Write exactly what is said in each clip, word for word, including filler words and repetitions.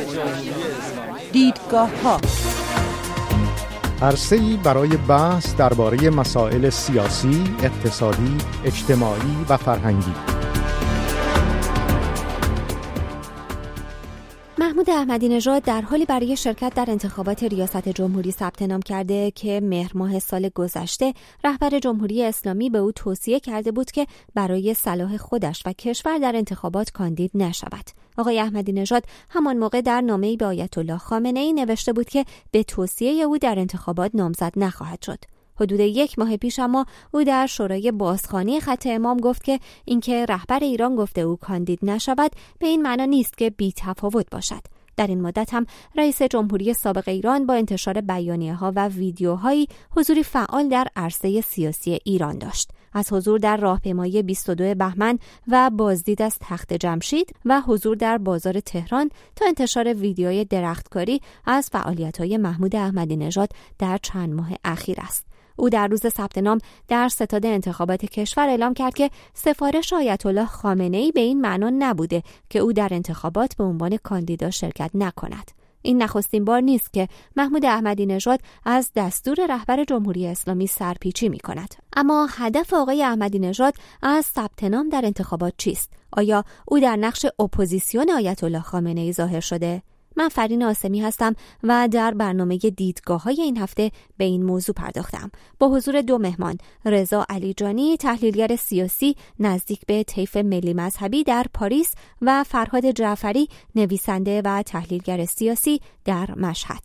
دیدگاه‌ها عرصه‌ای برای بحث درباره مسائل سیاسی، اقتصادی، اجتماعی و فرهنگی. محمود احمدی نژاد در حالی برای شرکت در انتخابات ریاست جمهوری ثبت نام کرده که مهر ماه سال گذشته رهبر جمهوری اسلامی به او توصیه کرده بود که برای صلاح خودش و کشور در انتخابات کاندید نشود. آقای احمدی نژاد همان موقع در نامه‌ای به آیت الله خامنه‌ای نوشته بود که به توصیه او در انتخابات نامزد نخواهد شد. حدود یک ماه پیش اما او در شورای بازخوانی خط امام گفت که اینکه رهبر ایران گفته او کاندید نشود به این معنا نیست که بی تفاوت باشد. در این مدت هم رئیس جمهوری سابق ایران با انتشار بیانیه‌ها و ویدیوهایی حضوری فعال در عرصه سیاسی ایران داشت. از حضور در راهپیمایی بیست و دو بهمن و بازدید از تخت جمشید و حضور در بازار تهران تا انتشار ویدیوی درختکاری از فعالیت‌های محمود احمدی نژاد در چند ماه اخیر است. او در روز ثبت نام در ستاد انتخابات کشور اعلام کرد که سفارش آیت الله خامنه‌ای به این معنا نبوده که او در انتخابات به عنوان کاندیدا شرکت نکند. این نخستین بار نیست که محمود احمدی نژاد از دستور رهبر جمهوری اسلامی سرپیچی می‌کند. اما هدف آقای احمدی نژاد از ثبت نام در انتخابات چیست؟ آیا او در نقش اپوزیسیون آیت الله خامنه‌ای ظاهر شده؟ من فرین آسمی هستم و در برنامه دیدگاه‌های این هفته به این موضوع پرداختم. با حضور دو مهمان، رضا علیجانی، تحلیلگر سیاسی نزدیک به طیف ملی مذهبی در پاریس و فرهاد جعفری، نویسنده و تحلیلگر سیاسی در مشهد.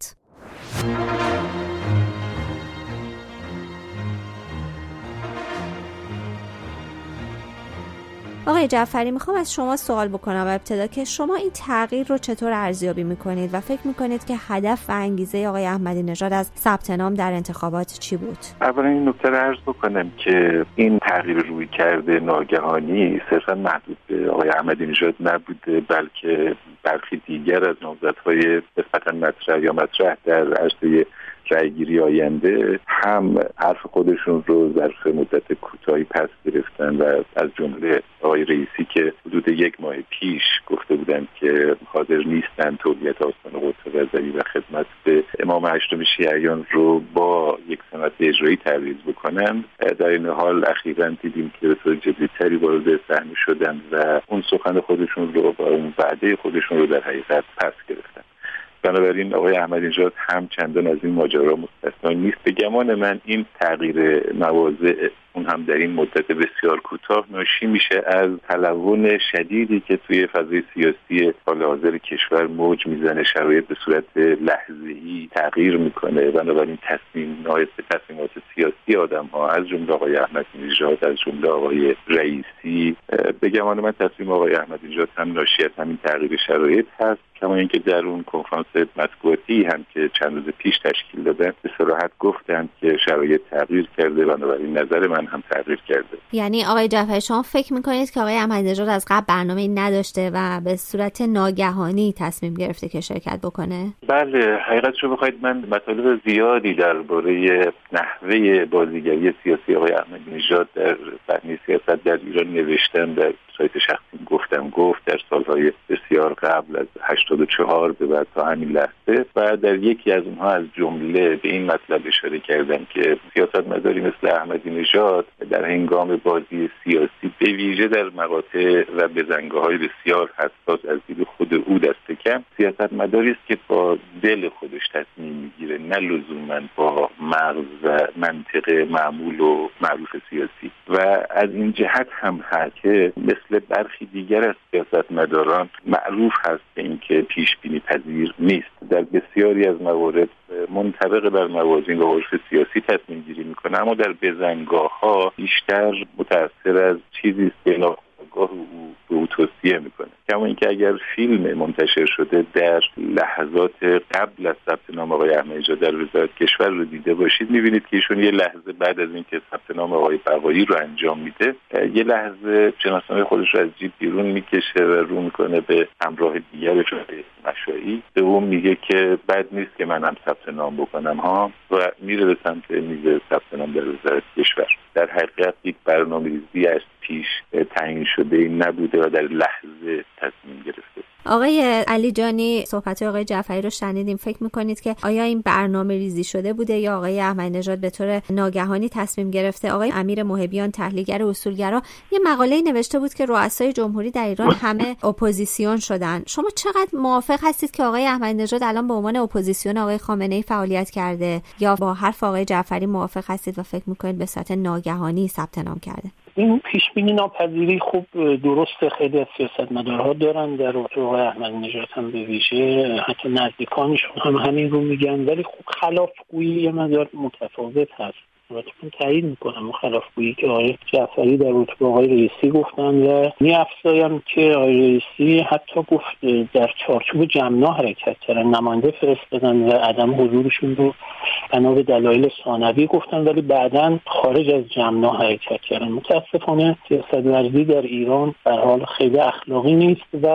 آقای جعفری، میخوام از شما سوال بکنم ابتدا که شما این تغییر رو چطور ارزیابی میکنید و فکر میکنید که هدف و انگیزه آقای احمدی نژاد از ثبت نام در انتخابات چی بود؟ اولا این نکته رو عرض بکنم که این تغییر روی کرده ناگهانی صرفا محدود به آقای احمدی نژاد نبوده، بلکه برخی دیگر از نامزدهای نسبتا مطرح یا مطرح در عرصه رأیگیری آینده هم حرف خودشون رو ظرف مدت کوتاهی پس گرفتن و از جمله آقای رئیسی که حدود یک ماه پیش گفته بودند که حاضر نیستن تولیت آستان قدس رضوی و خدمت به امام هشتم شیعیان رو با یک سند اجرایی تعویض بکنن، در این حال اخیراً دیدیم که به طور جدی‌تری وارد صحنه شدن و اون سخن خودشون رو با اون وعده خودشون رو در حقیقت پس گرفتن. بنابراین آقای احمدی نژاد هم چندان از این ماجرا مستثنا نیست. به گمان من این تغییر مواضع اون هم در این مدت بسیار کوتاه ناشی میشه از تلون شدیدی که توی فضای سیاسی حال حاضر کشور موج میزنه، شرایط به صورت لحظه‌ای تغییر میکنه. بنابراین تصمیم نهایت به تصمیمات سیاسی آدم ها از جمله آقای احمدی نژاد، از جمله آقای رئیسی، به گمان من تصمیم آقای احمدی نژاد هم ناشی از همین تغییر شرایط هست. کما اینکه در اون کنفرانس مطبوعاتی هم که چند روز پیش تشکیل دادن به صراحت گفتند که شرایط تغییر کرده، بنابراین نظر من هم تغییر کرده. یعنی آقای جعفری شما فکر میکنید که آقای احمدی نژاد از قبل برنامه‌ای نداشته و به صورت ناگهانی تصمیم گرفته که شرکت بکنه؟ بله، حقیقتش رو بخواید من مطالب زیادی درباره نحوه بازیگری سیاسی آقای احمدی نژاد در صحنه سیاست در ایران نوشتم، در سایت شخصی گفتم گفت در سالهای بسیار قبل از هشتاد و چهار به بعد تا همین لحظه، و در یکی از اونها از جمله به این مطلب اشاره کردم که سیاستمداری مثل احمدی نژاد در هنگام بازی سیاسی به ویژه در مقاطع و بزنگاه‌های بسیار حساس از دید خود او دست کم سیاستمداری است که با دل خودش تصمیم میگیره، نه لزوما با مغز و منطق معمول و معروف سیاسی. و از این جهت هم هست که مثل برخی دیگر از سیاستمداران معروف هست به اینکه پیش بینی پذیر نیست. در بسیاری از موارد منطبق بر موازین و عرف سیاسی تصمیم گیری میکنه، اما در بزنگاه‌ها بیشتر متأثر از چیزی است که ناخودآگاه او به او توصیه میکنه. کما اینکه اگر فیلم منتشر شده در لحظات قبل از ثبت نام آقای احمدی نژاد در وزارت کشور رو دیده باشید، میبینید که ایشون یه لحظه بعد از اینکه ثبت نام آقای بقایی رو انجام میده، یه لحظه شناسنامه خودش رو از جیب بیرون میکشه و رو میکنه به همراه دیگرش مشایی، به اون میگه که بد نیست که منم ثبت نام بکنم ها، و میره به سمت میز ثبت نام در وزارت کشور. در حقیقت یک برنامه‌ریزی از پیش تعیین شده این نبوده بوده و در لحظه تصمیم گرفته. آقای علی جانی، صحبت آقای جعفری رو شنیدیم. فکر میکنید که آیا این برنامه ریزی شده بوده یا آقای احمدی نژاد به طور ناگهانی تصمیم گرفته؟ آقای امیر محبیان، تحلیلگر اصولگرا، یه مقاله نوشته بود که رؤسای جمهوری در ایران همه اپوزیسیون شدن. شما چقدر موافق هستید که آقای احمدی نژاد الان به عنوان اپوزیسیون آقای خامنه‌ای فعالیت کرده، یا با حرف آقای جعفری موافق هستید و فکر میکنید به صورت ناگهانی ثبت نام کرده؟ این پیشبینی ناپذیری خوب درسته، خیلی از سیاستمدارها دارن، در رابطه با احمدی نژاد هم به ویژه حتی نزدیکانشون هم همین رو میگن، ولی خب خلافگویی یه مقدار متفاوت هست. البته من تایید میکنم خلافگویی که آقای جعفری در رابطه با آقای رئیسی گفتن و می‌افزایم که آقای رئیسی حتی گفت در چارچوب جمنا حرکت کردن، نماینده فرستادن و عدم حضورشون رو بنا به دلایل ثانوی گفتن، ولی بعداً خارج از جمنا حرکت کردن. متاسفانه سیاست‌ورزی در ایران به حال خیلی اخلاقی نیست و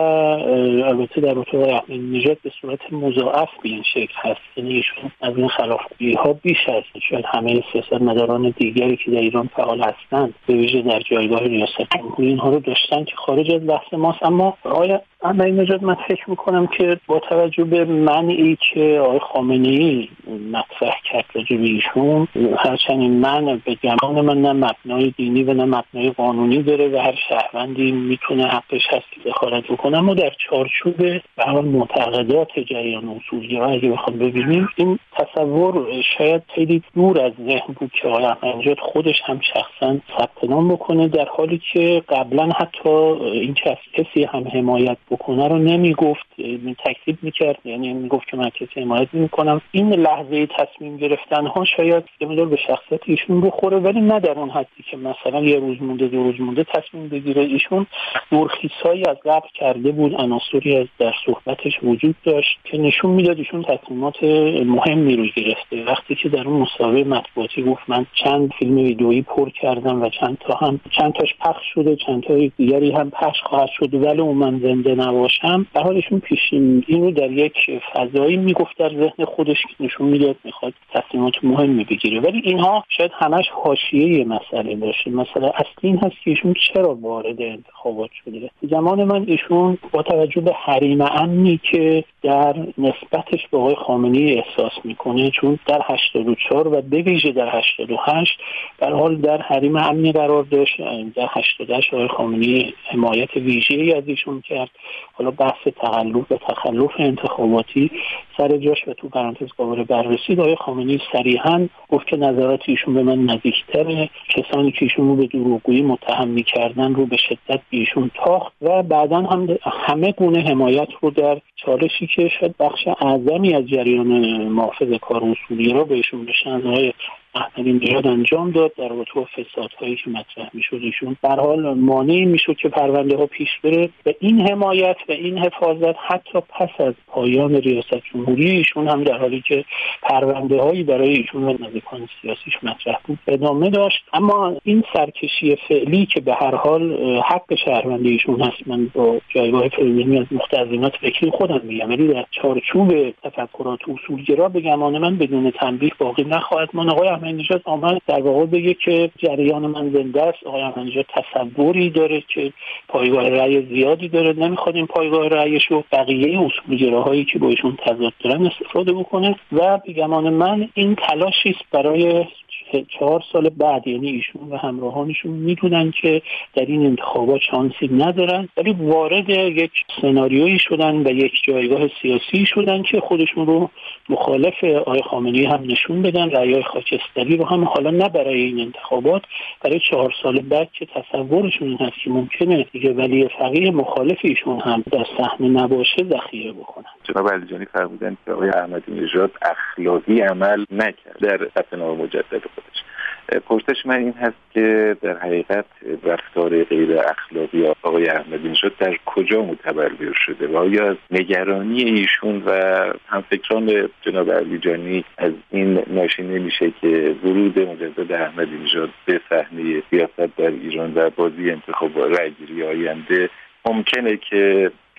البته در رابطه با احمدی نژاد به صورت مضاعف به این شکل هست. یعنی ایشون از این خلافگویی‌ها بیش از شاید همه سیاستمداران دیگری که در ایران فعال هستند به ویژه در جایگاه ریاست جمهوری اینها رو داشتن که خارج از بحث ماست. اما آیا احمدی نژاد، من فکر میکنم که با توجه به منعی که آقای خامنه‌ای مطرح کرد راجع به ایشون، هرچند این منع به گمان من نه مبنای دینی و نه مبنای قانونی داره و هر شهروندی میتونه حقش هست که دخالت بکنه، اما در چارچوب به هر معتقدات جریان اصولگرا اگه بخوام ببینیم، این تصور شاید خیلی دور از ذهن بود که آقای احمدی نژاد خودش هم شخصا ثبت نام بکنه، در حالی که قبلا حتی این که از کسی هم حمایت بکنه رو نمیگفت، تکذیب میکرد، یعنی میگفت که من کسی حمایت نمیکنم. این لحظه تصمیم گرفتن ها شاید یه مقدار به شخصیت ایشون بخوره، ولی نه در اون حدی که مثلا یه روز مونده دو روز مونده تصمیم بگیره. ایشون دورخیزهایی از قبل کرده بود، عناصری از در صحبتش وجود داشت که نشون میداد ایشون تصمیمات مهمی رو گرفته. وقتی که در اون مسابقه مطبوعاتی گفت من چند فیلم ویدئویی پر کردم و چند تا هم چند تاش پخش شده، چند تا دیگری هم پخش خواهد شد ولی اون من زنده نباشم، به حال ایشون پیش این رو در یک فضایی میگفت در ذهن خودش که نشون میداد میخواد تصمیمات مهمی بگیره. ولی اینها شاید همش حاشیه مسئله باشه. مسئله اصلی این هست که ایشون چرا وارد انتخابات شده. زمان من ایشون با توجه به حریم امنی که در نسبتش به آقای خامنه‌ای احساس میکنه، چون در هشتاد و چهار و به ویژه در هشتاد و هشت به حال در حریم امنی قرار داشت، در هشتاد و هشت آقای خامنه‌ای حمایت ویژه‌ای از ایشون کرد. حالا بحث تخلف و تخلف انتخاباتی سر جاش و تو پرانتز قابل بررسی، آقای خامنه‌ای صریحاً گفت که نظرات ایشون به من نزدیک‌تره، کسانی که ایشون رو به دروغگویی متهم می‌کردن رو به شدت به ایشون تاخت و بعداً هم همه گونه حمایت رو در چالشی که شاید بخش اعظمی از جریان محافظ کار اصولگرا بهشون به شأن احمدی نژاد انجام داد در رابطه با فسادهایی که مطرح میشد. ایشون به هر حال مانعی میشد که پرونده ها پیش بره و این حمایت و این حفاظت حتی پس از پایان ریاست جمهوری ایشون هم در حالی که پرونده هایی برای ایشون و نزدیکان سیاسیش مطرح بود ادامه داشت. اما این سرکشی فعلی که به هر حال حق شهروندی ایشون هست، من با جایگاه فعلی از مستلزمات فکری خودم میگم، ولی در چارچوب تفکرات اصولگرا به گمان من بدون تنبیه باقی نخواهد ماند. آقای احمدی نژاد آمد در واقع بگه که جریان من زنده است. آقای احمدی نژاد تصوری داره که پایگاه رأی زیادی داره، نمیخواد این پایگاه رأیش رو بقیه اصولگراهایی که با ایشون تضاد دارن استفاده بکنه و به گمان من این تلاشی است برای چهار سال بعد. یعنی ایشون و همراهانشون میدونن که در این انتخابات شانسی ندارن، ولی وارد یک سناریویی شدن و یک جایگاه سیاسی شدن که خودشون رو مخالف آقای خامنه‌ای هم نشون بدن، رأی‌های خاکستری رو هم حالا نه برای این انتخابات، برای چهار سال بعد که تصورشون این هست که ممکنه دیگه ولی فقیه مخالف ایشون هم در صحنه نباشه ذخیره بکنن. جناب علیجانی فرمودن که آقای احمدی نژاد اخلاقی عمل نکرد در فتنه‌های مجدد خودش. پرسش من این هست که در حقیقت رفتار غیر اخلاقی آقای احمدی نژاد در کجا متبلور شده و آیا از نگرانی ایشون و همفکران جناب علیجانی از این ناشی نمیشه که ورود مجدد احمدی نژاد به صحنه سیاست در ایران و بازی انتخابات رأیگیری آینده ممکنه که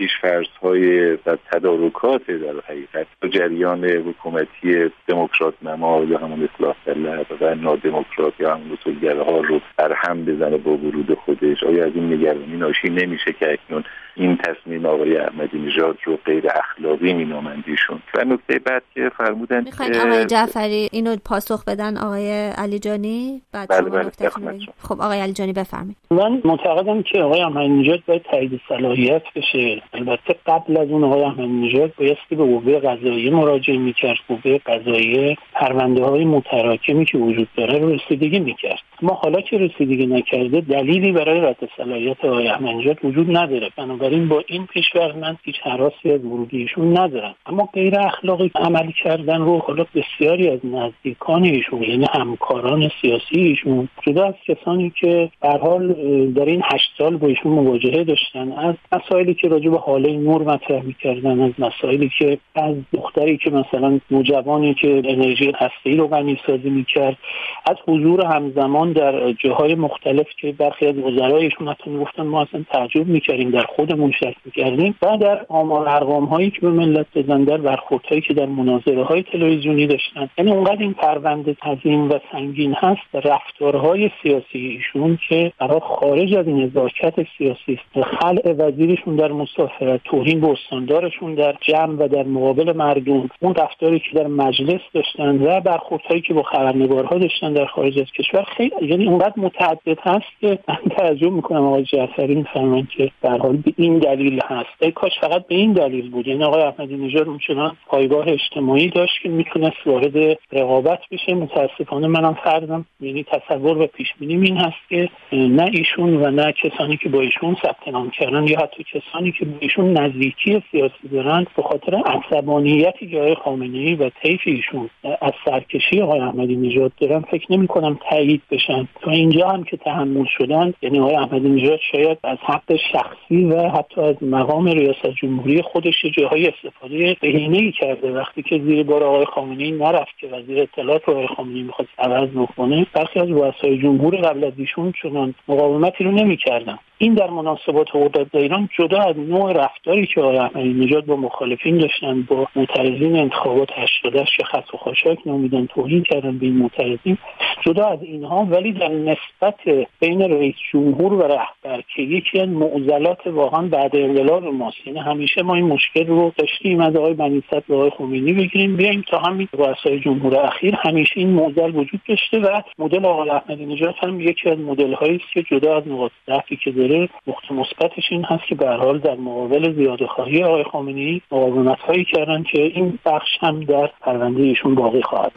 پیش‌فرض‌های و تدارکات در حقیقت جریان حکومتی دموکرات نما یا همون اصلاح طلب و نادموکرات یا همون اصولگراها رو در هم بزنه با ورود خودش. آیا از این نگرانی ناشی نمیشه که اکنون این تصمیم آقای احمدی نژاد رو غیر اخلاقی مینامندیشون؟ و نکته بعد که فرمودن میخواین آقای جعفری اینو پاسخ بدن آقای علیجانی؟ بعد بله شما بله نکته‌تون بگید. خب آقای علیجانی بفرمایید. من معتقدم که آقای احمدی نژاد باید تایید صلاحیت بشه. البته قبل از اون آقای احمدی نژاد بایستی به قوه قضاییه مراجعه میکرد. قوه قضاییه پرونده‌های متراکمی که وجود داره رو رسیدگی میکرد. ما حالا که رسیدگی نکرده دلیلی برای رد صلاحیت آقای احمدی نژاد وجود نداره. بنابراین با این پیش‌فرض من هیچ هراسی از ورودیشون ندارم. اما غیر اخلاقی عمل کردن رو حالا بسیاری از نزدیکان ایشون یعنی همکاران سیاسی ایشون جدا از کسانی که به هر حال در این هشت سال با ایشون مواجهه داشتن، از مسائلی که راجع به حاله نور مطرح می‌کردن، از مسائلی که از دختری که مثلا نوجوانی که انرژی هسته‌ای رو غنی‌سازی می‌کرد، از حضور همزمان در جاهای مختلف که برخی از وزرایشون حتی می‌گفتن ما اصلا تعجب می‌کردیم در خودمون شک می‌کردیم، و در آمار ارقام‌هایی که به ملت دادن، در برخوردهایی که در مناظره‌های تلویزیونی داشتن. یعنی اونقدر این پرونده عظیم و سنگین هست، رفتارهای سیاسی ایشون که برای خارج از نزاکت سیاسی است، خلع وزیرشون در مسافرت، توهین به استاندارشون در جمع و در مقابل مردم، اون رفتاری که در مجلس داشتن و برخوردهایی که با خبرنگارها داشتن در خارج از کشور، خیلی یعنی اونقدر متعدد هست که من تعجب میکنم آقای جعفری میفرمایند که به هر حال به این دلیل هست. ای کاش فقط به این دلیل بود. یعنی آقای احمدی نژاد اونچنان پایگاه اجتماعی داشت که میتونست وارد رقابت بشه. متاسفانه منم فردم یعنی تصور و پیش بینی این هست که نه ایشون و نه کسانی که با ایشون ثبت نام کردن یا حتی کسانی که با ایشون نزدیکی سیاسی دارن به خاطر عصبانیتی که آقای خامنه‌ای و طیف ایشون از سرکشی آقای احمدی نژاد دارن فکر نمی‌کنم تایید بشن. تا اینجا هم که تحمل شدن، یعنی آقای احمدی نژاد شاید از حق شخصی و حتی از مقام ریاست جمهوری خودش جاهای استفاده بهینه‌ای کرده. وقتی که زیر بار آقای خامنه‌ای نرفت که وزیر اطلاعات آقای خامنه‌ای می‌خواد عوض بکنه، برخی از رؤسای جمهور قبل از ایشون چنان مقاومتی رو نمی‌کردن. این در مناسبات قدرت در ایران جدا از نوع رفتاری که آقای احمدی نژاد با مخالفین داشتن، با معترضین انتخابات هشتاد و هشت که خس و خاشاک نامیدن، توهین کردن به این معترضین، جدا از اینها ولی در نسبت بین رئیس جمهور و رهبر که یکی از معضلات واقعا بعد انقلاب ماست، یعنی همیشه ما این مشکل رو داشتیم از آقای بنی صدر و آقای خمینی بگیریم بیایم تا همین رؤسای جمهور اخیر، همیشه این معضل وجود داشته و مدل آقای احمدی نژاد هم یکی از مدل‌هایی است که جدا از نقاط ضعفی که داره، نقطه مثبتش این هست که به هر حال در مقابل زیاده‌خواهی آقای خامنه‌ای مقاومت‌هایی کردن که این بخش هم در پرونده ایشون باقی خواهد.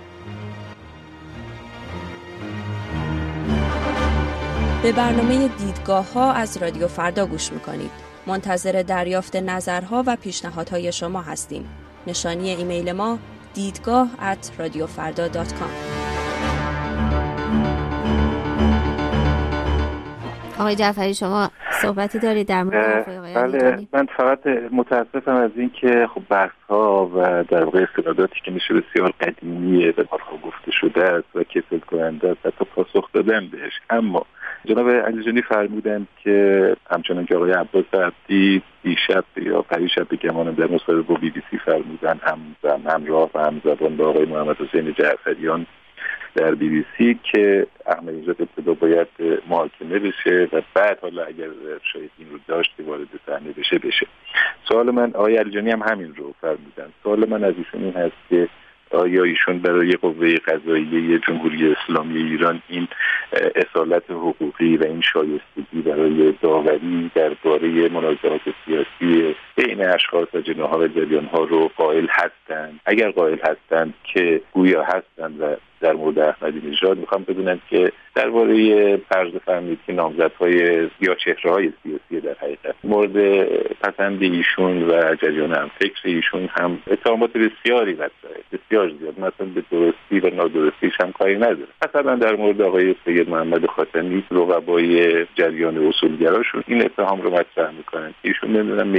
به برنامه دیدگاه‌ها از رادیو فردا گوش می‌کنید. منتظر دریافت نظرها و پیشنهادهای شما هستیم. نشانی ایمیل ما دیدگاه ات رادیو فردا دات کام. آقای جعفری شما صحبتی دارید در مورد حرفای آقای علیجانی؟ من فقط متاسفم از این که خب بحث‌ها و در واقع استناداتی که میشه بسیار قدیمیه و بارها گفته شده است و کسل کننده است حتی پاسخ دادن بهش. اما جناب علیجانی فرمودند که همچنان که آقای عباس عبدی دیشب یا پریشب بگمانم در مصاحبه با بی بی سی فرمودن، هم همراه و همزبان با آقای محمد حسین جعفریان در بی بی سی که احمدی نژاد ابتدا باید محاکمه بشه و بعد حالا اگر شاید این رو داشت وارد صحنه بشه بشه. سوال من آقای علیجانی هم همین رو فرمودن. سوال من از ایشون این هست که آیا ایشون برای قوه قضاییه جمهوری اسلامی ایران این اصالت حقوقی و این شایستگی برای داوری درباره منازعات سیاسی بین اشخاص و جناح‌ها و جریان‌ها رو قائل هستند؟ اگر قائل هستند که گویا هستند و در مورد احمدی نژاد میخوام بدونم که درباره فرض فرمایید که نامزدهای یا چهره‌های سیاسی در حقیقت مورد پسند ایشون و جریان هم فکر ایشون هم اتهامات بسیاری مطرحه، بسیار زیاد، مثلا به درستی و نادرستیش هم کاری نداره. مثلا در مورد آقای سید محمد خاتمی رقبای جریان اصولگراشون این اتهام رو مطرح میکنن. ایشون نمیدونم میلیون ها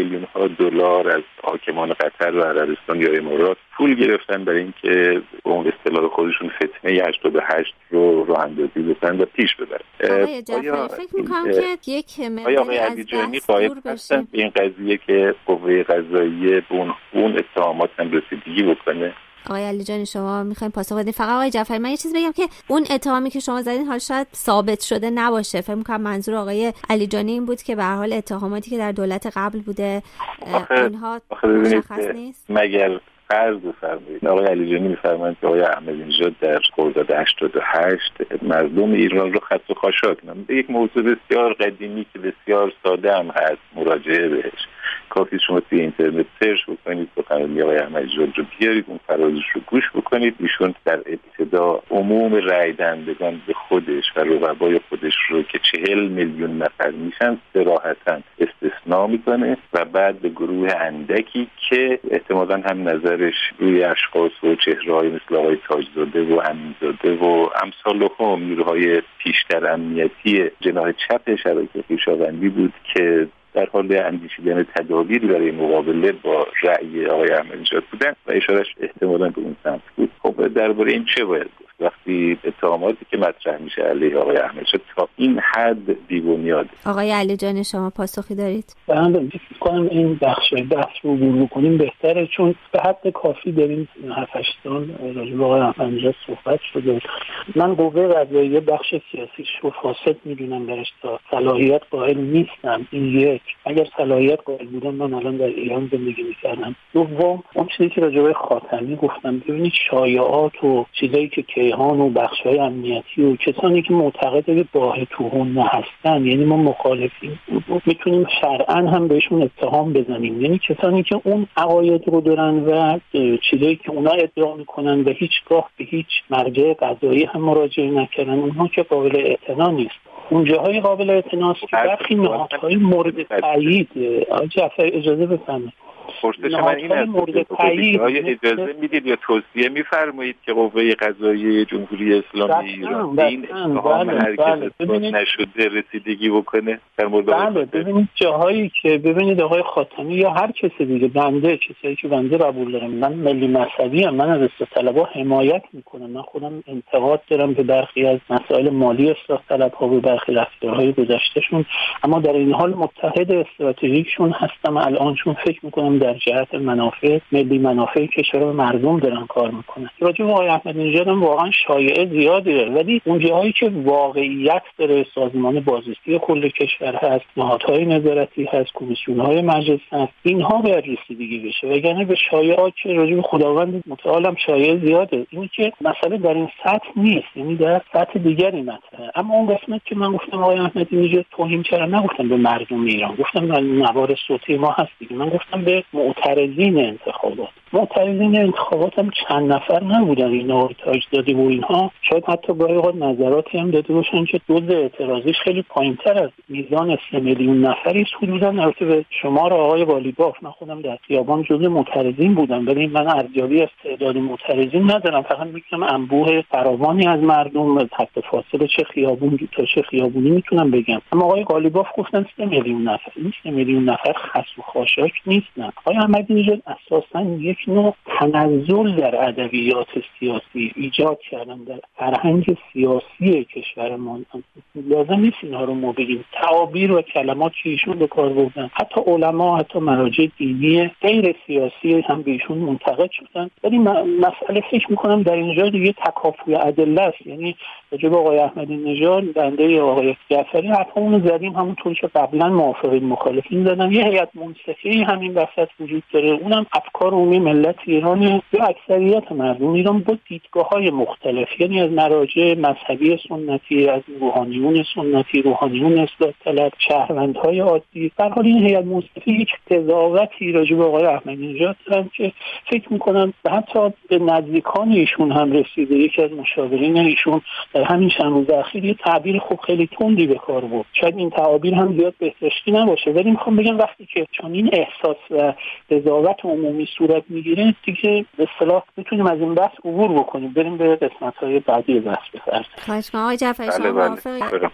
دلار از حاکمان قطر و عربستان یا امارات پول گرفتن برای اینکه اون اصطلاح خودشون فتنه هشتاد و هشت رو راه اندازی بکنن و پیش ببرن. آقای جعفری فکر می‌کنم که یک مقداری از دست دور بشیم این قضیه که قوه قضاییه به اون اتهامات هم رسیدگی بکنه. آقای علیجانی شما میخواین پاسخ بدین؟ فقط آقای جعفری من یه چیز بگم که اون اتهامی که شما زدین حال شاید ثابت شده نباشه. فکر می‌کنم منظور آقای علیجانی این بود که به هر حال اتهاماتی که در دولت قبل بوده اونها مشخص نیست. مگر فرض بفرمایید آقای علیجانی می‌فرمایند که آقای احمدی نژاد در خرداد هشتاد و هشت مردم ایران رو خط و خاشاک نامید. یک موضوع بسیار قدیمی که بسیار ساده هم هست مراجعه بهش. کافی شما توی اینترنت سرچ بکنید سخنرانی آقای احمدی نژاد رو بیارید اون فرازش رو گوش بکنید. ایشون در ابتدا عموم رای دهندگان به خودش و رقبای خودش رو که چهل میلیون نفر میشن صراحتاً استثناء میکنه و بعد به گروه اندکی که احتمالاً هم نظرش روی اشخاص و چهره‌های مثل آقای تاجزاده و امینزاده و امثال هم نیروهای پیشتر امنیتی جناح چپ شبکه خویشاوندی بود که در حال اندیشیدن تدابیری برای مقابله با رأی آقای احمدی نژاد بودن و اشارهش احتمالاً به اون سمت بود. خب درباره این چه باید گفت وقتی اتهاماتی که مطرح میشه علیه آقای احمدی نژاد تا این حد بی‌بنیاده؟ آقای علیجانی شما پاسخی دارید؟ من فکر می‌کنم این بخش بحث رو عبور بکنیم بهتره، چون به حد کافی داریم هفت هشت سال راجع به آقای احمدی نژاد صحبت شده. من قوه قضاییه بخش سیاسیش رو فاسد میدونم، درش تا صلاحیت قائل نیستم. این یک. اگر صلاحیت قائل بودم من الان در ایران زندگی می‌کردم. دوم، اون چیزی که راجع به خاتمی گفتم، ببینید شایعات و چیزایی که کیهان و بخش‌های امنیتی و کسانی که معتقد به باه توهین هستن، یعنی ما مخالفیم، میتونیم شرعاً هم بهشون اتهام بزنیم. یعنی کسانی که اون عقاید رو دارن و چیزایی که اونا ادعا میکنن و هیچگاه به هیچ مرجع قضایی هم مراجعه نکردن، اونها که قابل اعتنا نیست. اون جاهای قابل اعتناست که برخی نهادهای مورد تایید. آقای جعفری اجازه بفرمایید. پرسش من این است مورد تایید اجازه میدید یا توصیه میفرمایید که قوه قضاییه جمهوری اسلامی ایران این اتهام هرگز اثبات نشده رسیدگی بکنه در مورد؟ بله، ببینید جاهایی که ببینید آقای خاتمی یا هر کسی دیگه، بنده کسایی که بنده قبول دارم، من ملی مذهبی ام، من از اصلاح طلبها حمایت میکنم، من خودم انتقاد دارم به برخی از مسائل مالی اصلاح طلبها و برخی رفتارهای گذشتهشون، اما در این حال متحد استراتژیکشون هستم الانشون. فکر میکنم در جهت منافع ملی، منافع کشور و مردم دارن کار میکنن. راجع به آقای احمدی نژاد هم واقعا شایعه زیادی داره، ولی اون جاهایی که واقعیت داره، سازمان بازرسی کل کشور هست، نهادهای نظارتی هست، کمیسیون‌های مجلس هست، اینها باید رسیدگی بشه، وگرنه به شایعات که راجع به خداوند متعال هم شایعه زیاده. این که مسئله در این سطح نیست، یعنی در سطح دیگری مطرحه. اما اون قسمت که من گفتم آقای احمدی نژاد توهین کرد، نگفتم به مردم ایران، گفتم نوار صوتی ما هست دیگه، من گفتم به معترضین انتخابات. معترضین انتخابات هم چند نفر نبودن، اینا تاجزاده و اینها شاید حتی گاهی اوقات نظراتی هم داده باشن که دوز اعتراضیش خیلی پایین‌تر از میزان سه میلیون نفری است. حدوداً البته به شمار آقای والیباف، من خودم در خیابان جزو معترضین بودم، ولی من ارزیابی از تعداد معترضین ندارم، فقط میگم انبوه فراوانی از مردم حتی فاصله چه خیابون تا چه خیابونی میتونم بگم. اما آقای والیباف گفتن سه میلیون نفر. این سه میلیون نفر خس و خاشاک نیستن. آقای احمدی نژاد اساساً یک نوع تنزل در ادبیات سیاسی ایجاد کردن در فرهنگ سیاسی کشورمان. لازم نیست اینها رو ما بگیم. تعابیر و کلمات که ایشون به کار بردن، حتی علما، حتی مراجع دینی غیر سیاسی هم به ایشون منتقد شدن، ولی مسئله فکر میکنم در اینجا دیگه تکافؤ ادله است. یعنی راجع به آقای احمدی نژاد بنده آقای جعفری حرفمون زدیم، همونطور که قبلا موافقین مخالفین زدن. یه هیئت منصفه همین وسط وجود داره، اونم افکار عمومی ملت ایران یا اکثریت مردم ایران با دیدگاه‌های مختلف، یعنی از مراجع مذهبی سنتی، از روحانیون سنتی، روحانیون اصلاح طلب، شهروندهای عادی. در حال این هیئت منصفه یک قضاوتی راجع به آقای احمدی نژاد دارن که فکر می‌کنم حتی به نزدیکان ایشون هم رسیده. یکی از مشاورین ایشون در همین چند روز اخیر یه تعبیر خوب خیلی تندی به کار برد. شاید این تعابیر هم زیاد بهداشتی نباشه، ولی میخوام بگم وقتی که چون این احساس و قضاوت عمومی صورت میگیره دیگه به اصطلاح میتونیم از این بحث عبور بکنیم، بریم به قسمت‌های بعدی بحث بپردازیم. خواهش می‌کنم آقای جعفری شما موافقید؟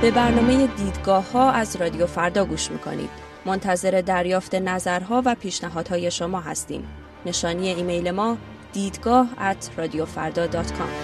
به برنامه دیدگاه ها از رادیو فردا گوش میکنید. منتظر دریافت نظرها و پیشنهادهای شما هستیم. نشانی ایمیل ما دیدگاه ات رادیو فردا دات کام.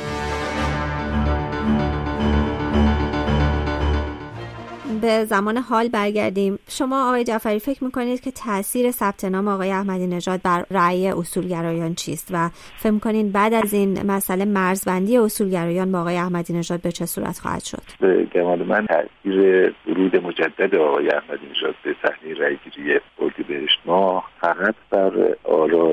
به زمان حال برگردیم. شما آقای جعفری فکر میکنید که تأثیر ثبت نام آقای احمدی نژاد بر رأی اصولگرایان چیست و فکر میکنید بعد از این مسئله مرزبندی اصولگرایان با آقای احمدی نژاد به چه صورت خواهد شد؟ به گمان من تأثیر ورود مجدد آقای احمدی نژاد به صحنه رأیگیری اردیبهشت ماه فقط بر آراء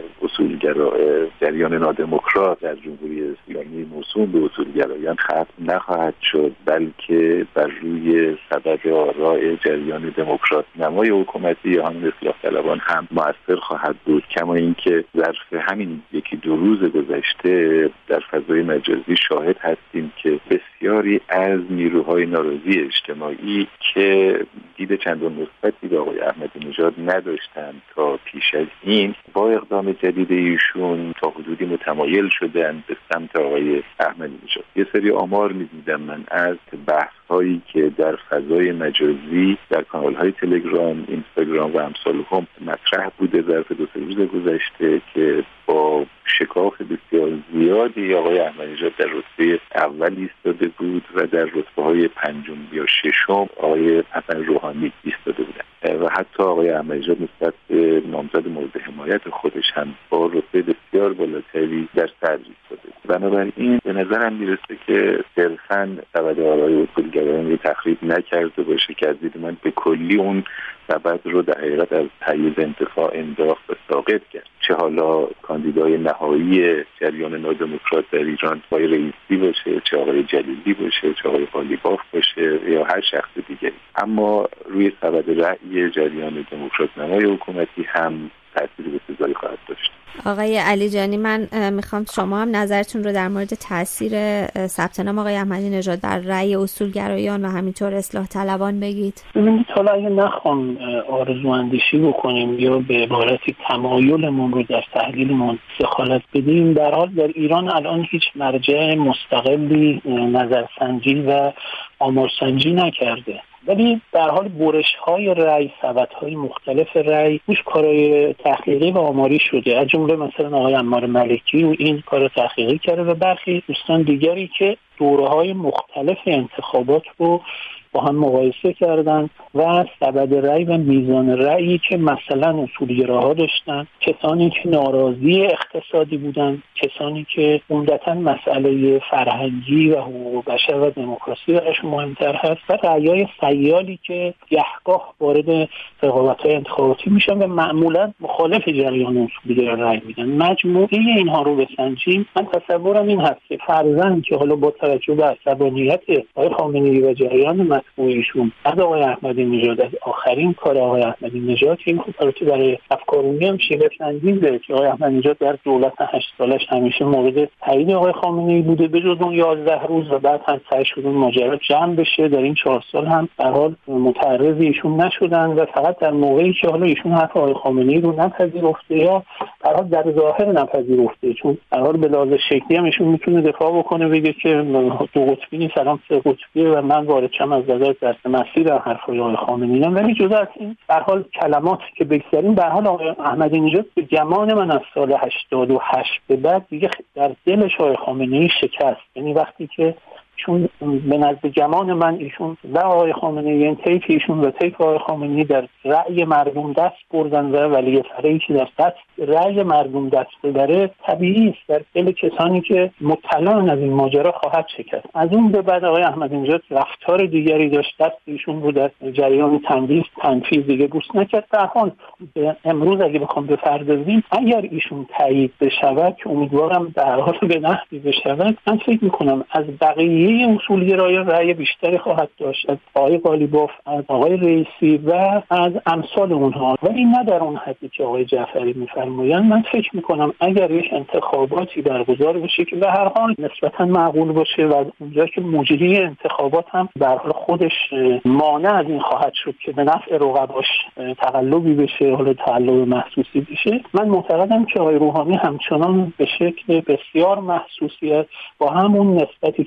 اصولگرا جریان نادموکرات در جمهوری اسلامی موسوم به اصولگرایان ختم نخواهد شد، بلکه بر روی سبد آراء جریان دموکرات نمای حکومتی یا همون اصلاح طلبان هم مؤثر خواهد بود. کما اینکه ظرف همین یکی دو روز گذشته در فضای مجازی شاهد هستیم که بسیاری از نیروهای ناراضی اجتماعی که دید چندان مثبتی به آقای احمدی نژاد نداشتند تا پیش از این، با اقدام جدید ایشون تا حدودی متمایل شدند به سمت آقای احمدی نژاد. یه سری آمار می‌دیدم من از بحث هایی که در فضای مجازی در کانال های تلگرام، اینستاگرام و امثال هم مطرح بوده ظرف دو سه روز گذشته که با شکاف بسیار زیادی آقای احمدی نژاد در رتبه اول ایستاده بود و در رتبه های پنجم یا ششم آقای حسن روحانی ایستاده بودند و حتی آقای احمدی نژاد نسبت به نامزد مورد حمایت خودش هم با رتبه بسیار بالاتری در صدر ایستاده. بنابراین به نظرم میرسه که صرفاً سبد آرای اصولگرایان رو تخریب نکرده باشه که از دید من به کلی اون سبد رو در حقیقت از حیز انتفاع انداخت و ساقط کرد. چه حالا کاندیدای نهایی جریان نادموکرات در ایران آقای رئیسی باشه، چه آقای جلیلی باشه، چه آقای قالیباف باشه یا هر شخص دیگری، اما روی سبد رأی جریان دموکرات نمای حکومتی هم تأثیر بسیاری خواهد داشت. آقای علی جانی، من میخوام شما هم نظرتون رو در مورد تاثیر ثبت نام آقای احمدی نژاد بر رأی اصولگرایان و همینطور اصلاح طلبان بگید. ببینید، حالا اگه نخوام آرزو اندیشی بکنیم یا به عبارتی تمایلمون رو در تحلیلمون دخالت بدیم، در حال در ایران الان هیچ مرجع مستقلی نظرسنجی و آمارسنجی نکرده، ولی در حال برش‌های رأی، سبدهای مختلف رأی روش کارهای تحقیقی و آماری شده. از جمله مثلا آقای عمار ملکی و این کار تحقیقی کرده و برخی دوستان دیگری که دوره‌های مختلف انتخابات رو با هم مقایسه کردن و سبد رأی و میزان رأیی که مثلا اصولگراها داشتن، کسانی که ناراضی اقتصادی بودن، کسانی که عمدتاً مسئله فرهنگی و حقوق بشر و دموکراسی براشون مهمتر هست و رأیای سیالی که گهگاه وارد رقابت‌های انتخاباتی میشن و معمولاً مخالف جریان اصولگرا رأی میدن. مجموعه اینها رو بسنجیم، من تصورم این هست که فرضاً که حالا با توجه به عصبانیت آقای خامنه‌ای و جریان مطبوعیشون از آقای احمدی نژاد، از آخرین کار آقای احمدی نژاد، این خطراتی برای افکارونی هم شگفت انگیزه که آقای احمدی نژاد در دولت هشت سالش همیشه مورد تایید آقای خامنه‌ای بوده به جز اون یازده روز و بعد هم سعی شد اون ماجرا جمع بشه. در این چهار سال هم در حال متعرض ایشون نشدن و فقط در موقعی که حالا ایشون حرف آقای خامنه‌ای رو نپذیرفته یا در حال در ظاهر نپذیرفته، چون در حال به لحاظ شکلی هم ایشون میتونه دفاع بکنه، بگه که دو قطبی نیست، سلام سه قطبیه و من وارد شم از نظر در مسیر حرفای آقای خامنه‌ای. ولی جدا از این در حال کلمات که بگذاریم، در حال آقای احمدی نژاد به گمان من از سال هشتاد و هشت به بعد دیگه در دلش آقای خامنه‌ای شکست. یعنی وقتی که چون به نزد گمان من ایشون و آقای خامنه‌ای، یعنی طیف ایشون و طیف آقای خامنه‌ای در رأی مردم دست بردن و ولی فرعی که در دست رأی مردم دست ببره، طبیعی است در دل کسانی که مطلعن از این ماجرا خواهد شکست. از اون به بعد آقای احمدی نژاد رفتار دیگری داشت، دست ایشون رو در جریان تندیس تنفیذ دیگه بوس نکرد. در حال امروز اگه بخوام بپردازیم، اگر ایشون تایید بشود که امیدوارم در حال به نحوی بشود، من فکر می‌کنم از بقیه اصولگرایان رأی بیشتری خواهد داشت، از آقای قالیباف، از آقای رئیسی و از امثال اونها، ولی نه در اون حدی که آقای جعفری می‌فرمایند. من فکر می‌کنم اگر یک انتخاباتی برگزار بشه که به هر حال نسبتاً معقول باشه و اونجا که مجری انتخابات هم به هر حال خودش مانع از این خواهد شد که به نفع رقباش تقلبی بشه، حالا تقلب محسوسی بشه، من معتقدم که آقای روحانی همچنان به شکل بسیار محسوسی با همون نسبتی که در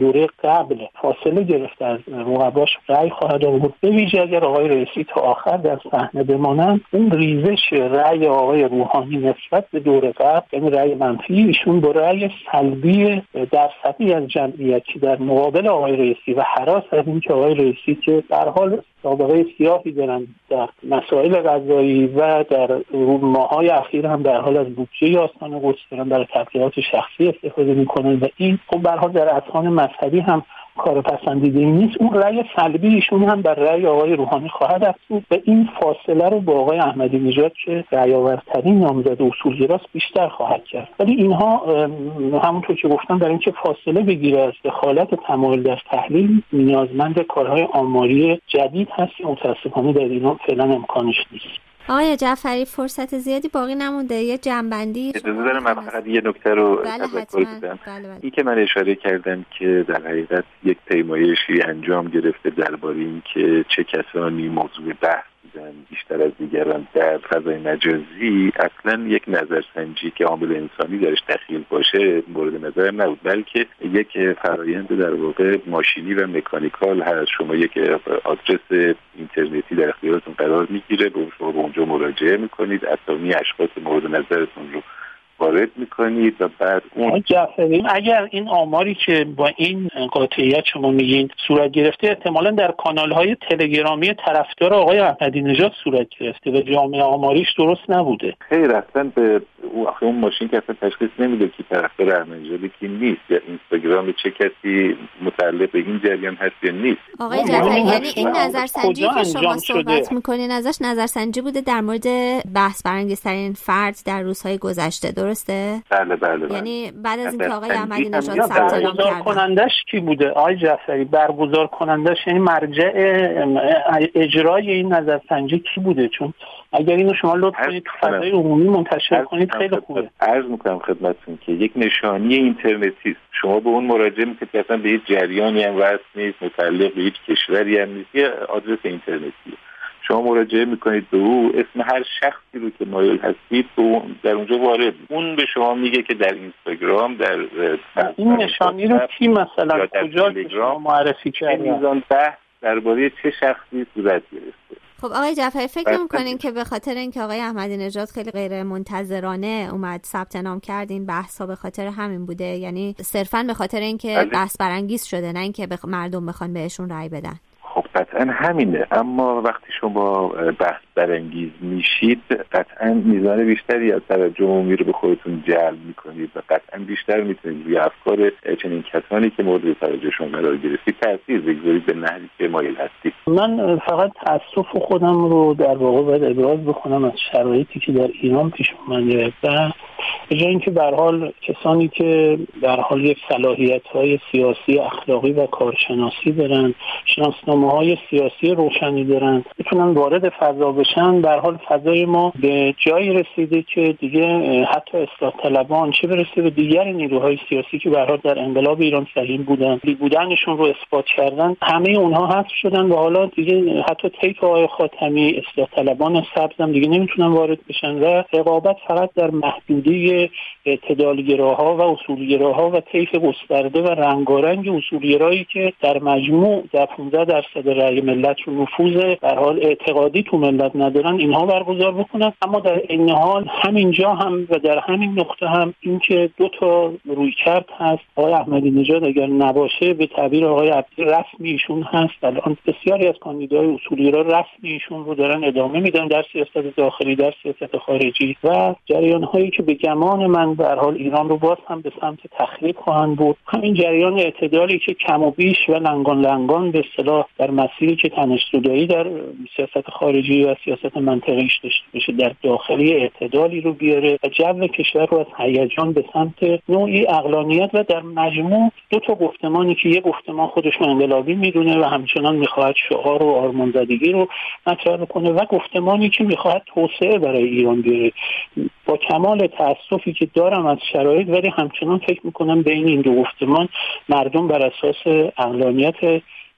دوره قبل فاصله گرفته از رقباش رأی خواهد آورد. به ویژه اگر آقای رئیسی تا آخر در صحنه بمانند، اون ریزش رأی آقای روحانی نسبت به دوره قبل، یعنی رأی منفی ایشون با رأی سلبی درصدی از جمعیت که در مقابل آقای رئیسی و هراس از اینکه آقای رئیسی که در حال سابقه سیاهی دارن در مسائل قضایی و در ماه‌های اخیر هم در حال از بودجه آستان قدس دارن برای تبلیغات شخصی استفاده میکنن و این خب به هر حال در اذهان مذهبی هم کار پسندیده نیست. اون رأی سلبی ایشون هم بر رأی آقای روحانی خواهد افزود و این فاصله رو با آقای احمدی نژاد که رأی‌آورترین نامزد اصولگراست بیشتر خواهد کرد. ولی اینها همونطور که گفتم در اینکه فاصله بگیره از دخالت تمایل در تحلیل نیازمند کارهای آماری جدید هست که متأسفانه در ایران فعلا امکانش نیست. آقای جعفری فرصت زیادی باقی نمونده، یه جنبندی اجازه دارم من فقط یه نکته رو تذکر بدم. این که من اشاره کردم که در حقیقت یک پیمایشی انجام گرفته درباره این که چه کسانی موضوع بحث بودن بیشتر از دیگران در فضای مجازی، اصلا یک نظرسنجی که عامل انسانی درش دخیل باشه مورد نظر نبود، بلکه یک فرایند در واقع ماشینی و مکانیکال هست. شما یک آدرس اینترنتی در اختیارتون قرار میگیره، به شما به اونجا مراجعه میکنید، اسامی اشخاص مورد نظرتون رو وارد میکنید و بعد اون جعفری اگر این آماری که با این قاطعیت شما میگین صورت گرفته، احتمالاً در کانال‌های تلگرامی طرفدار آقای احمدی نژاد صورت گرفته و جامعه آماریش درست نبوده. خیر، اصلا به اون ماشین که اصلا تشخیص نمیده که طرفدار احمدی نژادی کی نیست، یا اینستاگرام چه کسی متعلق به این جریان هست یا نیست. آقای جعفری یعنی این نظرسنجی که شما صحبت میکنین ازش نظرسنجی بوده در مورد بحث برانگیزترین فرد در روزهای گذشته، درسته؟ بله بله. یعنی بعد از اینکه آقای احمدی نژاد ثبت نام کردن، کنندش کی بوده؟ آقای جعفری برگزار کنندش یعنی مرجع اجرای این نظرسنجی کی بوده؟ چون اگر اینو شما لطف کنید تو فضای عمومی منتشر کنید خیلی خوبه. عرض میکنم خدمتتون که یک نشانی اینترنتی است. شما به اون مراجعه میکنید که اصلا به هیچ جریانی هم وصل نیست، متعلق به هیچ کشوری هم نیست، یه آدرس اینترنتی. شما مراجعه میکنید به او، اسم هر شخصی رو که مایل هستید در اونجا وارد، اون به شما میگه که در اینستاگرام در این نشانی رو کی مثلا کجا شما معرفی کردید؟ میزان بحث درباره چه شخصی صورت گرفته. خب آقای جعفری فکر نمی‌کنین که به خاطر اینکه آقای احمدی نژاد خیلی غیر منتظرانه اومد ثبت نام کرد این بحث‌ها به خاطر همین بوده؟ یعنی صرفاً به خاطر اینکه بحث برانگیز شده، نه اینکه بخ... مردم بخوان بهشون رأی بدن؟ خب قطعا همینه، اما وقتی شما بحث برانگیز میشید قطعا میزان بیشتری از توجه عمومی رو به خودتون جلب میکنید و قطعا بیشتر میتونید روی افکار چنین کسانی که مورد توجهشون قرار گرفتید تاثیر بگذارید به نحوی که مایل هستید. من فقط تأسف خودم رو در واقع باید ابراز بکنم از شرایطی که در ایران پیش اومده و به جای اینکه به هر حال کسانی که در حال یک صلاحیت‌های سیاسی، اخلاقی و کارشناسی دارن، شناسنامه‌های سیاسی روشنی دارن، بتونن وارد فضا بشن، به هر حال فضای ما به جایی رسیده که دیگه حتی اصلاح طلبان چه برسه به دیگر نیروهای سیاسی که به هر حال در انقلاب ایران سهیم بودن، بی بودنشون رو اثبات کردن، همه اونها حذف شدن و حالا دیگه حتی طیف آقای خاتمی، اصلاح طلبان سبز هم دیگه نمیتونن وارد بشن و رقابت فقط در محدوده اعتدالگراها و اصولگراها و طیف گسترده و رنگارنگ اصولگرایی که در مجموع در پانزده درصد رأی ملت رو نفوذ در حال اعتقادی تو ملت ندارن، اینها برگزار بکنن. اما در این حال همینجا هم و در همین نقطه هم اینکه دو تا رویکرد هست، آقای احمدی نژاد اگر نباشه به تعبیر آقای عبدی رسمی ایشون هست، الان بسیاری از کاندیدای اصولگرا رسمی ایشون رو دارن ادامه میدن در سیاست داخلی، در سیاست خارجی و جریان هایی که به گمان من در حال ایران رو باز هم به سمت تخریب خواهند بود. همین جریان اعتدالی که کم و بیش و لنگان لنگان به اصطلاح در مسیری که تنش‌زدایی در سیاست خارجی و سیاست منطقه‌ایش داشته باشه در داخلی اعتدالی رو بیاره و جو کشور رو از هیجان به سمت نوعی عقلانیت و در مجموع دو تا گفتمانی که یک گفتمان خودش رو انقلابی میدونه و همچنان میخواهد شعار و آرمانزدگی رو مطرح کنه و گفتمانی که میخواهد توسعه برای ایران بیاره. با کمال تأسفی که دارم از شرایط، ولی همچنان فکر میکنم بین این دو گفتمان مردم بر اساس عقلانیت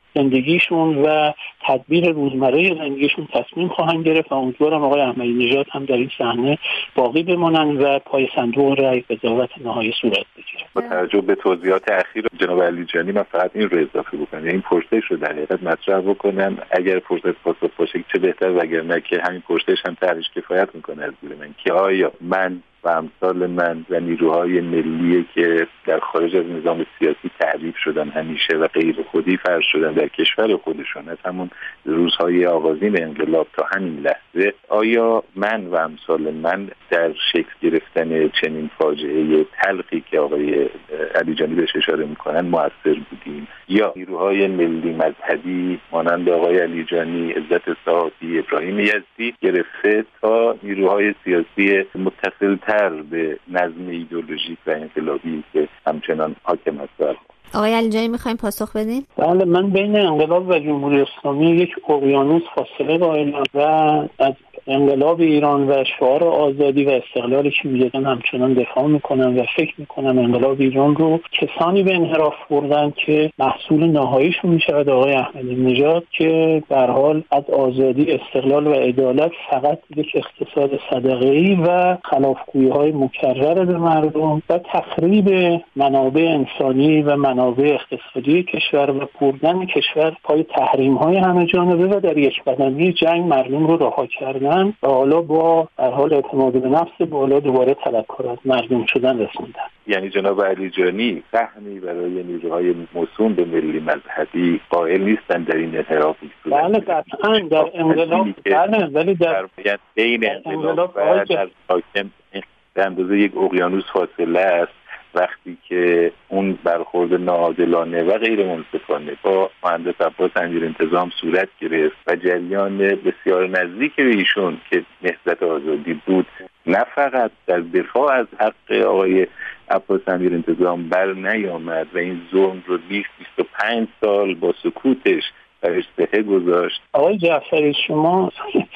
زندگیشون و تدبیر روزمره زندگیشون تصمیم خواهند گرفت و امیدوارم آقای احمدی نژاد هم در این صحنه باقی بمانن و پای صندوق رای قضاوت نهایی صورت بگیره. با توجه به توضیحات اخیر جناب علیجانی من فقط این رو اضافه بکنم، این پرسش رو در حقیقت مطرح بکنم، اگر فرصت پاسخ باشه چه بهتر، وگرنه که همین پرسش هم تهش کفایت میکنه از دور من که آیا من و امثال من و نیروهای ملی که در خارج از نظام سیاسی تعریف شدن همیشه و غیر خودی فرض شدن در کشور خودشون از همون روزهای آغازین انقلاب تا همین لحظه، آیا من و امثال من در شکل گرفتن چنین فاجعه تلخی که آقای علیجانی بهش اشاره میکنن مؤثر بودیم، یا نیروهای ملی مذهبی مانند آقای علیجانی، عزت صاحبی، ابراهیم یزدی گرفته تا نیروهای سیاسی متصل تر به نظم ایدئولوژیک و انقلابی که همچنان حاکم است. آقای علیجانی میخوایم پاسخ بدین؟ بله، من بین انقلاب و جمهوری اسلامی یک اقیانوس فاصله قائلم و از انقلاب ایران و شعار آزادی و استقلالی که میدادن همچنان دفاع میکنم و فکر میکنم انقلاب ایران رو کسانی به انحراف بردن که محصول نهاییشون میشود آقای احمدی نژاد که به هر حال از آزادی، استقلال و عدالت فقط یک اقتصاد صدقه‌ای و خلافگویی‌های مکرر به مردم و تخریب منابع انسانی و منابع اقتصادی کشور و بردن کشور پای تحریم‌های همه جانبه و در یک قدمی جنگ مردم رو رها کردن و حالا با در حال اعتماد به نفس بالا دوباره تلکر از مردم شدن رسوندن. یعنی جناب علیجانی فهمی برای نیروهای موسوم به ملی مذهبی قائل نیستن در این انحرافی؟ بله قطعاً در انقلاب، بله ولی در بین انقلاب و در حاکم به اندازه یک اقیانوس فاصله است. وقتی که اون برخورد ناعادلانه و غیر منصفانه با مهندس عباس امیرانتظام صورت گرفت و جریان بسیار نزدیک به ایشون که نهضت آزادی بود نه فقط در دفاع از حق آقای عباس امیرانتظام بر نیامد و این ظلم رو بیست بیست و پنج سال با سکوتش برش سهه گذاشت. آقای جعفری شما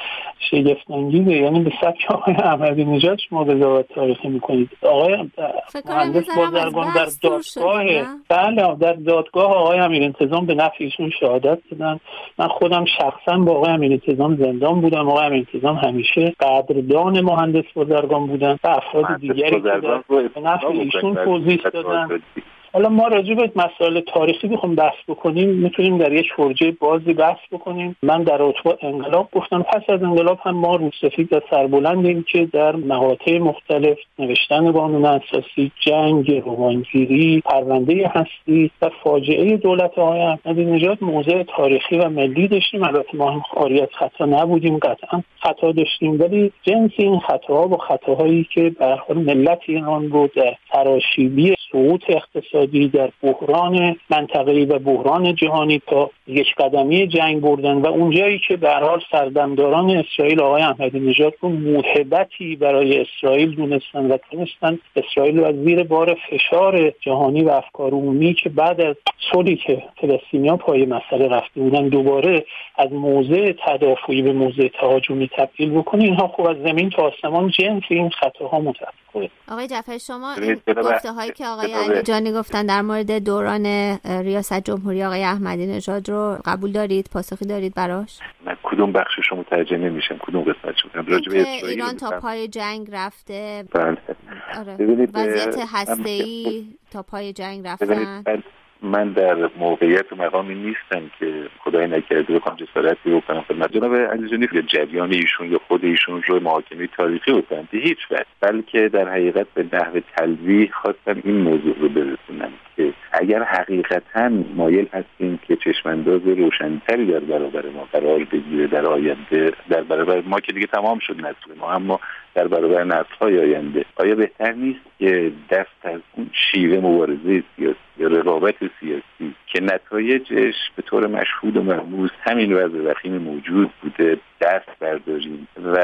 شگفت انگیزه، یعنی به سبک آقای احمدی نژاد شما قضاوت تاریخی میکنید. آقای مهندس بازرگان در دادگاه بله در دادگاه آقای امیرانتظام به نفع ایشون شهادت دادن. من خودم شخصا با آقای امیرانتظام زندان بودم. آقای امیرانتظام همیشه قدردان مهندس بازرگان بودن و افراد دیگری که به نفع ایشون توضیح دادن. حالا ما راجع به مسائل تاریخی بخوام بحث بکنیم میتونیم در یک فرجه بازی بحث بکنیم. من در رابطه انقلاب گفتم پس از انقلاب هم ما روسفید و سربلندیم که در مقاطع مختلف نوشتن قانون اساسی، جنگ، روانگیری، پرونده هستی و فاجعه دولت آقای احمدی نژاد موضع تاریخی و ملی داشتیم. البته ما هم خالی از خطا نبودیم، قطعا خطا داشتیم، ولی جنس این خطاها با خطاهایی که به هر حال ملت ایران رو در تراشیبی سقوط اقتصادی، در بحران منطقه‌ای و بحران جهانی تا یک قدمی جنگ بردن و اونجایی که به هر حال سردمداران اسرائیل آقای احمدی نژاد رو موهبتی برای اسرائیل دونستن و تونستن اسرائیل رو از زیر بار فشار جهانی و افکار عمومی که بعد از صلحی که فلسطینی‌ها پای مسئله رفته بودن دوباره از موضع تدافعی به موضع تهاجمی تبدیل بکنه، اینها خوب از زمین تا آسمان جنس این خطاها متفاوته. آقای جعفری شما گفته‌هایی که آقای علیجانی گفتن در مورد دوران ریاست جمهوری آقای احمدی نژاد رو قبول دارید؟ پاسخی دارید براش؟ من کدوم بخشش رو متوجه نمیشم، کدوم قسمتش؟ راجع به اسرائیل ایران تا پای جنگ رفته. بله. آره. وضعیت هسته‌ای تا پای جنگ رفتن. من در موقعیت و مقامی نیستم که خدای نکرده بخوام جسارتی بکنم خدمت جناب علیجانی یا جریان ایشون یا خود ایشون رو محاکمه تاریخی بکنم، هیچ وقت، بلکه در حقیقت به نحو تلویح خواستم این موضوع رو برسونم که اگر حقیقتاً مایل هستیم که چشمانداز روشن‌تری در برابر ما قرار بگیره در آینده، در برابر ما که دیگه تمام شد نسل ما، اما در برابر نسل‌های آینده، آیا بهتر نیست که دست از اون شیوه مبارزه سیاسی یا رقابت سیاسی که نتایجش به طور مشهود و ملموس همین وضع وخیم موجود بوده دست برداریم و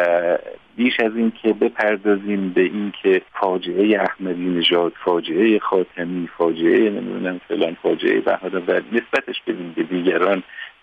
بیش از این که بپردازیم به این که فاجعه احمدی نژاد، فاجعه خاتمی، فاجعه نمیدونم فلان، فاجعه بهادر و نسبتش بدیم به دیگران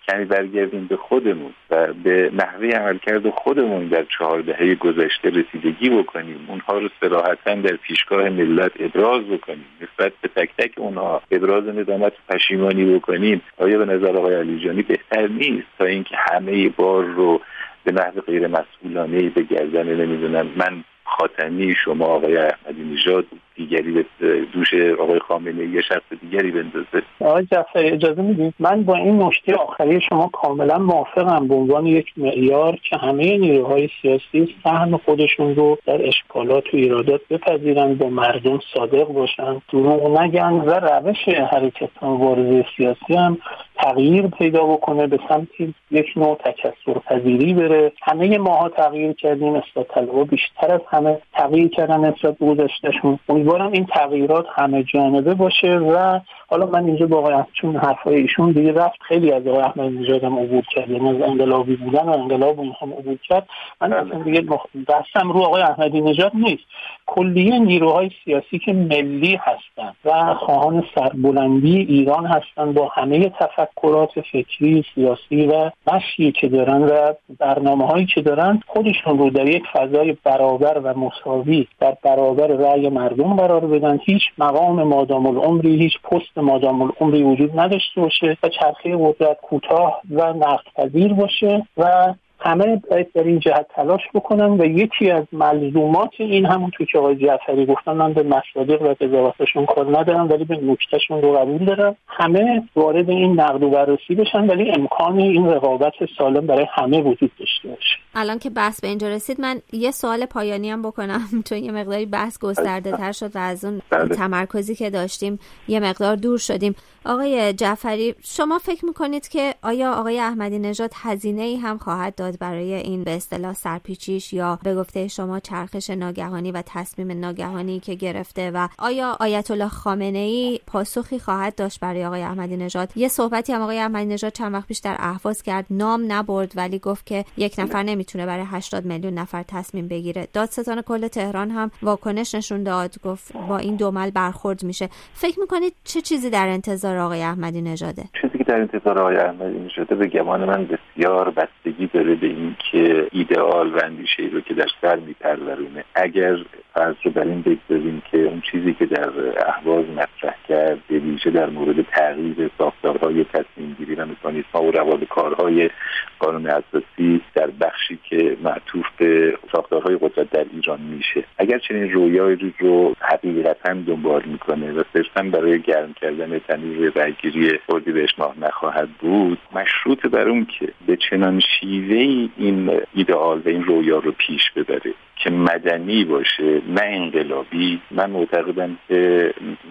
کمی برگردیم به خودمون و به نحوه عملکرد خودمون در چهار دهه گذشته رسیدگی بکنیم، اونها رو صراحتاً در پیشگاه ملت ابراز بکنیم، نسبت به تک تک اونها ابراز ندامت و پشیمانی بکنیم، آیا به نظر آقای علیجانی بهتر نیست تا اینکه همه بار رو به نحو غیر مسئولانه به گردن نمیدونم من خاتمی، شما آقای احمدی نژاد، دیگری به دوش آقای خامنه‌ای یا شخص دیگری بندازه؟ آقای جعفری اجازه میدید من با این نکته آخری شما کاملا موافقم، به عنوان یک معیار که همه نیروهای سیاسی سهم خودشون رو در اشکالات و ایرادات بپذیرن، با مردم صادق باشن، دروغ نگن و روش حرکت مبارزه سیاسی هم تغییر پیدا بکنه، به سمت یک نوع تکثرپذیری بره. همه ماها تغییر کردیم، اصلاح طلبها بیشتر از همه تغییر کردن نسبت به گذشتهشون. امیدوارم این تغییرات همه جانبه باشه و حالا من اینجا با آقای چون حرفای ایشون دیگه رفت، خیلی از آقای احمدی نژاد هم عبور کرد، یعنی از انقلابی بودن و انقلاب اون هم عبور کرد. من اصلا دیگه بحثم رو آقای احمدی نژاد نیست، کلیه نیروهای سیاسی که ملی هستن و خواهان سربلندی ایران هستن با همه تفکرات فکری، سیاسی و مشی که دارن و برنامه‌هایی که دارن، خودشون رو در یک فضای برابر و مساوی در برابر رأی مردم قرار بدن. هیچ مقام مادام العمری، هیچ پست مادام العمری وجود نداشته باشه و چرخه قدرت کوتاه و نقدپذیر باشه و همه باید در این جهت تلاش بکنن و یکی از ملزومات این همونطور که آقای جعفری گفتن، من به مصادیق و قضاوتشون کار ندارم ولی به نکتهشون رو قبول دارم، همه وارد این نقد و بررسی بشن ولی امکان این رقابت سالم برای همه وجود داشته باشه. الان که بحث به اینجا رسید من یه سوال پایانی هم بکنم چون یه مقداری بحث گسترده تر شد و از اون تمرکزی که داشتیم یه مقدار دور شدیم. آقای جعفری شما فکر میکنید که آیا آقای احمدی نژاد هزینه‌ای هم خواهد داد برای این به اصطلاح سرپیچیش یا به گفته شما چرخش ناگهانی و تصمیم ناگهانی که گرفته و آیا آیت الله خامنه‌ای پاسخی خواهد داشت برای آقای احمدی نژاد؟ یه صحبتی هم آقای احمدی نژاد چند وقت پیش در اهواز کرد، نام نبرد ولی گفت که یک نفر نمیتونه برای هشتاد میلیون نفر تصمیم بگیره. دادستان کل تهران هم واکنش نشون داد، گفت با این دو مل برخورد میشه. فکر میکنید چه چیزی در انتظار آقای احمدی نژاده؟ چیزی که در انتظار آقای احمدی نژاده به گمان من بسیار بستگی داره به این که ایدئال و اندیشه‌ای رو که در سر میپرورونه. اگر فرض رو بر این بگذاریم که اون چیزی که در اهواز مطرح کرد به ویژه در مورد تغییر ساختارهای تصمیم گیری و مکانیزم‌ها و روال کارهای قانون اساسی در بخشی که معطوف به ساختارهای قدرت در ایران میشه، اگر چنین رویایی رو حقیقتاً دنبال میکنه و صرفاً برای گرم کردن تنور رأی‌گیری اردیبهشت ماه نخواهد بود، مشروط بر اون که به چنان شیوهی این ایدئال و این رویا رو پیش ببره که مدنی باشه نه انقلابی، من معتقدم که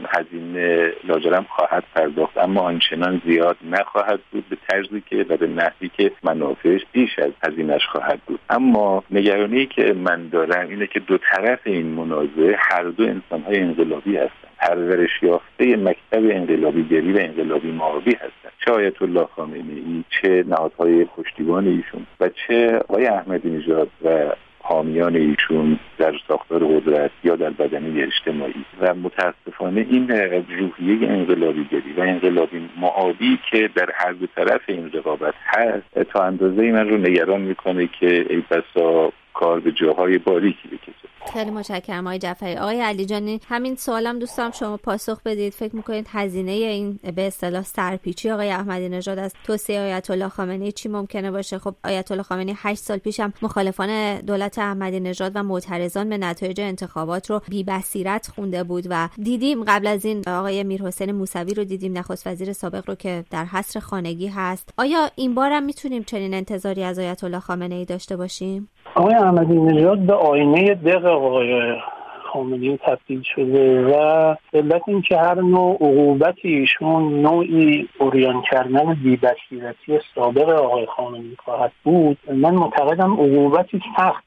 هزینه لاجرم خواهد پرداخت اما آنچنان زیاد نخواهد بود به طرزی که و به نحوی که منافعش بیش از هزینه‌اش خواهد بود. اما نگرانی که من دارم اینه که دو طرف این منازعه هر دو انسان‌های انقلابی هستن، پرورش یافته مکتب انقلابیگری و انقلابی مآبی هستن، چه آیت الله خامنه‌ای، چه نهادهای پشتیبان ایشون و چه آقای احمدی نژاد و حامیان ایشون در ساختار قدرت یا در بدنه اجتماعی. و متاسفانه این روحیه انقلابیگری و انقلابی مآبی که در هر دو طرف این رقابت هست تا اندازه‌ای من رو نگران میکنه که ای بسا کار به جاهای باریکی بکشه. خیلی متشکرم آقای جعفری. آقای علیجانی همین سوالم دوست دارم شما پاسخ بدید. فکر میکنید هزینه این به اصطلاح سرپیچی آقای احمدی نژاد از توصیه آیت الله خامنه‌ای چی ممکنه باشه؟ خب آیت الله خامنه‌ای هشت سال پیش هم مخالفان دولت احمدی نژاد و معترضان به نتایج انتخابات رو بی بصیرت خونده بود و دیدیم قبل از این آقای میرحسین موسوی رو دیدیم، نخست وزیر سابق رو که در حصر خانگی هست. آیا این بارم میتونیم چنین انتظاری از آیت الله خامنه‌ای داشته باشیم؟ آقای احمدی نژاد به آینه دق آقای خامنه‌ای تبدیل شده و علت این که هر نوع عقوبتی ایشون نوعی عریان کردن بی‌بصیرتی سابق آقای خامنه‌ای خواهد بود، من معتقدم عقوبتی سخت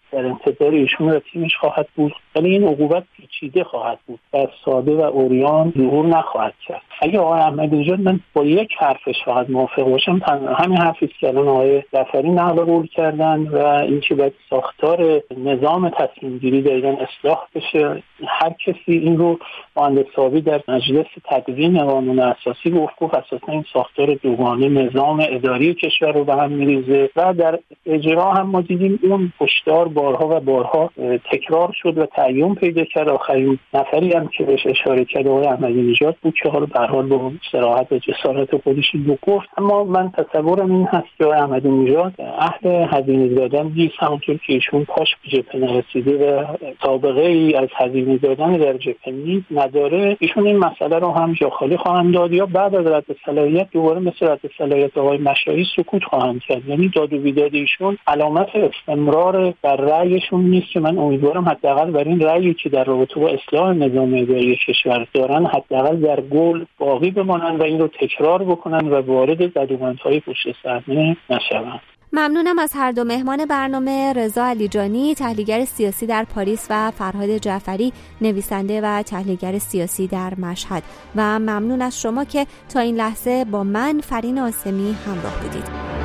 در انتظار ایشون و تیمش خواهد بود، ولی این عقوبت پیچیده خواهد بود و ساده و عریان ظهور نخواهد کرد. اگه آقای احمدی نژاد، من با یک حرفش فقط موافق باشم، همین حرفی که الان آقای ظفری نقل قول کردن و اینکه باید ساختار نظام تصمیم گیری دقیقاً اصلاح بشه. هر کسی این رو مهندس صابی در مجلس تدوین قانون اساسی گفت، گفت اساسا این ساختار دوگانه نظام اداری کشور رو به هم می‌ریزه و در اجرا هم ما دیدیم اون هشدار بارها و بارها تکرار شد و تعیین پیدا کرد. آخرین نفری هم که بهش اشاره کرد آقای احمدی نژاد بود که حالا به هر حال با صراحت و جسارت خودش رو گفت. اما من تصورم این هست که آقای احمدی نژاد اهل هزینه دادن نیست، همونطور که ایشون پاش به جبهه نرسیده و سابقه ای از هزینه دادن در جبهه نیز نداره. ایشون این مسئله رو هم جا خالی خواهند داد یا بعد از رد صلاحیت دوباره مثل رد صلاحیت آقای مشایی سکوت خواهند کرد. یعنی داد و بیداد ایشون علامت استمرار بر رأیشون نیست که من امیدوارم حداقل بر این رأیی که در رابطه با اصلاح نظام اداری کشور دارن حداقل در گل باقی بمانن و این رو تکرار بکنن و وارد زدومندهای پشت صحنه نشوند. ممنونم از هر دو مهمان برنامه، رضا علیجانی تحلیلگر سیاسی در پاریس و فرهاد جعفری نویسنده و تحلیلگر سیاسی در مشهد، و ممنون از شما که تا این لحظه با من فرین آسمی همراه بودید.